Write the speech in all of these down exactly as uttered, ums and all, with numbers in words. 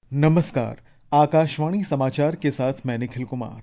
नमस्कार। आकाशवाणी समाचार के साथ मैं निखिल कुमार।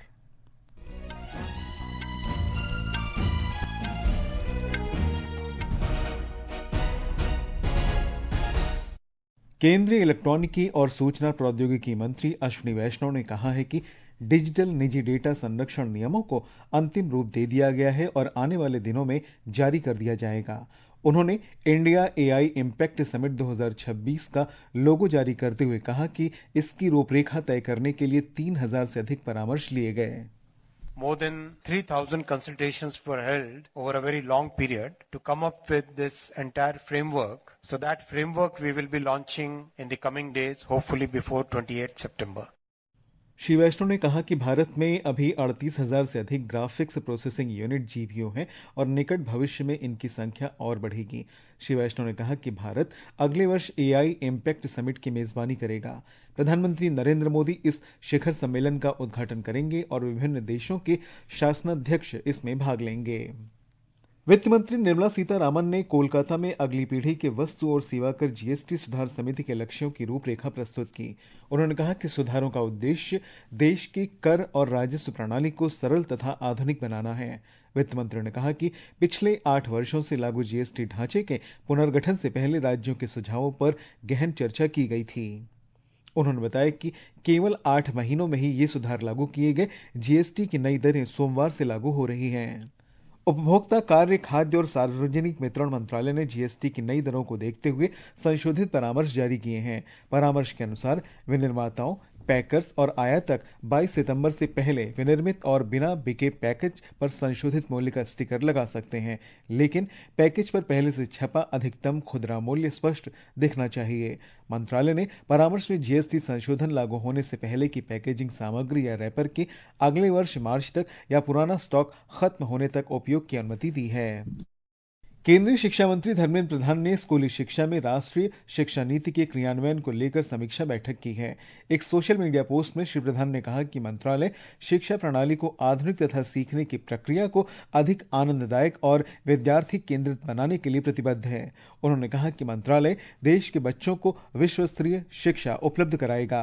केंद्रीय इलेक्ट्रॉनिकी और सूचना प्रौद्योगिकी मंत्री अश्विनी वैष्णव ने कहा है कि डिजिटल निजी डेटा संरक्षण नियमों को अंतिम रूप दे दिया गया है और आने वाले दिनों में जारी कर दिया जाएगा। उन्होंने इंडिया एआई इम्पैक्ट समिट दो हज़ार छब्बीस का लोगो जारी करते हुए कहा कि इसकी रूपरेखा तय करने के लिए तीन हज़ार से अधिक परामर्श लिए गए। More than three thousand consultations were held over a very long period to come up with this entire framework. So that framework we will be launching in the coming days, hopefully before twenty-eighth September. Shri वैष्णव ने कहा कि भारत में अभी अड़तीस हज़ार से अधिक graphics processing unit GPU हैं और निकट भविष्य में इनकी संख्या और बढ़ेगी। श्री वैष्णव ने कहा कि भारत अगले वर्ष एआई इम्पैक्ट समिट की मेजबानी करेगा। प्रधानमंत्री नरेंद्र मोदी इस शिखर सम्मेलन का उद्घाटन करेंगे और विभिन्न देशों के शासनाध्यक्ष इसमें भाग लेंगे। वित्त मंत्री निर्मला सीतारामन ने कोलकाता में अगली पीढ़ी के वस्तु और सेवाकर जीएसटी सुधार समिति के लक्ष्यों की रूपरेखा प्रस्तुत की। उन्होंने कहा कि सुधारों का उद्देश्य देश की कर और राजस्व प्रणाली को सरल तथा आधुनिक बनाना है। वित्त मंत्री ने कहा कि पिछले आठ वर्षों से लागू जीएसटी ढांचे के पुनर्गठन से पहले राज्यों के सुझावों पर गहन चर्चा की गई थी। उन्होंने बताया कि केवल आठ महीनों में ही ये सुधार लागू किए गए। जीएसटी की नई दरें सोमवार से लागू हो रही हैं। उपभोक्ता कार्य, खाद्य और सार्वजनिक वितरण मंत्रालय ने जीएसटी की नई दरों को देखते हुए संशोधित परामर्श जारी किए हैं। परामर्श के अनुसार विनिर्माताओं, पैकर्स और आयातक बाईस सितंबर से पहले विनिर्मित और बिना बिके पैकेज पर संशोधित मूल्य का स्टिकर लगा सकते हैं, लेकिन पैकेज पर पहले से छपा अधिकतम खुदरा मूल्य स्पष्ट दिखना चाहिए। मंत्रालय ने परामर्श में जीएसटी संशोधन लागू होने से पहले की पैकेजिंग सामग्री या रैपर के अगले वर्ष मार्च तक या पुराना स्टॉक खत्म होने तक उपयोग की अनुमति दी है। केंद्रीय शिक्षा मंत्री धर्मेंद्र प्रधान ने स्कूली शिक्षा में राष्ट्रीय शिक्षा नीति के क्रियान्वयन को लेकर समीक्षा बैठक की है। एक सोशल मीडिया पोस्ट में श्री प्रधान ने कहा कि मंत्रालय शिक्षा प्रणाली को आधुनिक तथा सीखने की प्रक्रिया को अधिक आनंददायक और विद्यार्थी केंद्रित बनाने के लिए प्रतिबद्ध है। उन्होंने कहा कि मंत्रालय देश के बच्चों को विश्व स्तरीय शिक्षा उपलब्ध कराएगा।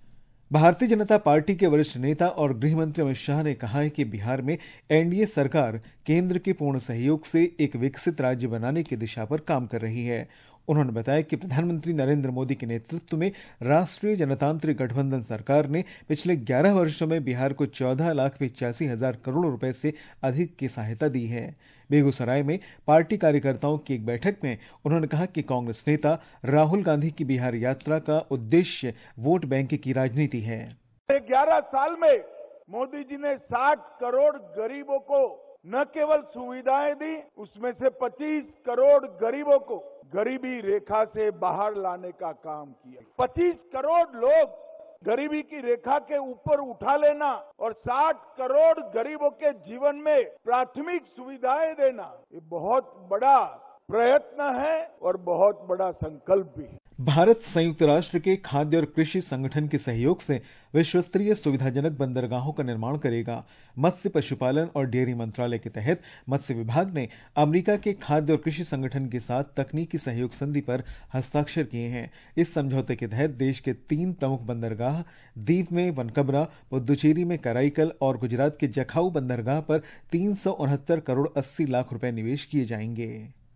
भारतीय जनता पार्टी के वरिष्ठ नेता और गृह मंत्री अमित शाह ने कहा है कि बिहार में एनडीए सरकार केंद्र के पूर्ण सहयोग से एक विकसित राज्य बनाने की दिशा पर काम कर रही है। उन्होंने बताया कि प्रधानमंत्री नरेंद्र मोदी के नेतृत्व में राष्ट्रीय जनतांत्रिक गठबंधन सरकार ने पिछले ग्यारह वर्षों में बिहार को चौदह लाख पिचासी हजार करोड़ रुपए से अधिक की सहायता दी है। बेगूसराय में पार्टी कार्यकर्ताओं की एक बैठक में उन्होंने कहा कि कांग्रेस नेता राहुल गांधी की बिहार यात्रा का उद्देश्य वोट बैंक की राजनीति है। ग्यारह साल में मोदी जी ने साठ करोड़ गरीबों को न केवल सुविधाएं दी, उसमें से पच्चीस करोड़ गरीबों को गरीबी रेखा से बाहर लाने का काम किया। पच्चीस करोड़ लोग गरीबी की रेखा के ऊपर उठा लेना और साठ करोड़ गरीबों के जीवन में प्राथमिक सुविधाएं देना, ये बहुत बड़ा प्रयत्न है और बहुत बड़ा संकल्प भी है। भारत संयुक्त राष्ट्र के खाद्य और कृषि संगठन के सहयोग से विश्वस्तरीय सुविधाजनक बंदरगाहों का निर्माण करेगा। मत्स्य, पशुपालन और डेयरी मंत्रालय के तहत मत्स्य विभाग ने अमेरिका के खाद्य और कृषि संगठन के साथ तकनीकी सहयोग संधि पर हस्ताक्षर किए हैं। इस समझौते के तहत देश के तीन प्रमुख बंदरगाह दीव में वनकबरा, पुदुचेरी में कराईकल और गुजरात के जखाऊ बंदरगाह पर तीन सौ उनहत्तर करोड़ अस्सी लाख रुपए निवेश किए जाएंगे।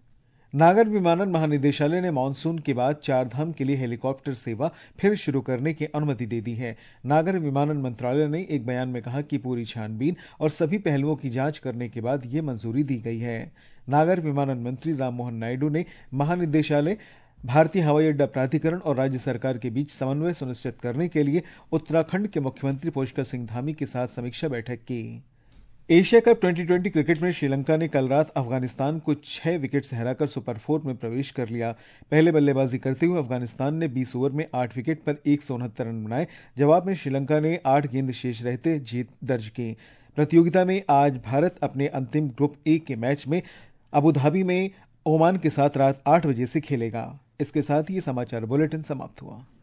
नागर विमानन महानिदेशालय ने मानसून के बाद चारधाम के लिए हेलीकॉप्टर सेवा फिर शुरू करने की अनुमति दे दी है। नागर विमानन मंत्रालय ने एक बयान में कहा कि पूरी छानबीन और सभी पहलुओं की जांच करने के बाद ये मंजूरी दी गई है। नागर विमानन मंत्री राममोहन नायडू ने महानिदेशालय, भारतीय हवाई अड्डा प्राधिकरण और राज्य सरकार के बीच समन्वय सुनिश्चित करने के लिए उत्तराखंड के मुख्यमंत्री पुष्कर सिंह धामी के साथ समीक्षा बैठक की। Asia cup twenty twenty cricket में श्रीलंका ने कल रात अफगानिस्तान को छह विकेट से हराकर सुपर फोर में प्रवेश कर लिया। पहले बल्लेबाजी करते हुए अफगानिस्तान ने बीस ओवर में आठ विकेट पर एक सौ उनहत्तर रन बनाए। जवाब में श्रीलंका ने आठ गेंद शेष रहते जीत दर्ज की। प्रतियोगिता में आज भारत अपने अंतिम ग्रुप ए के मैच में अबुधाबी में ओमान के साथ रात आठ बजे से खेलेगा। इसके साथ ही समाचार बुलेटिन समाप्त हुआ।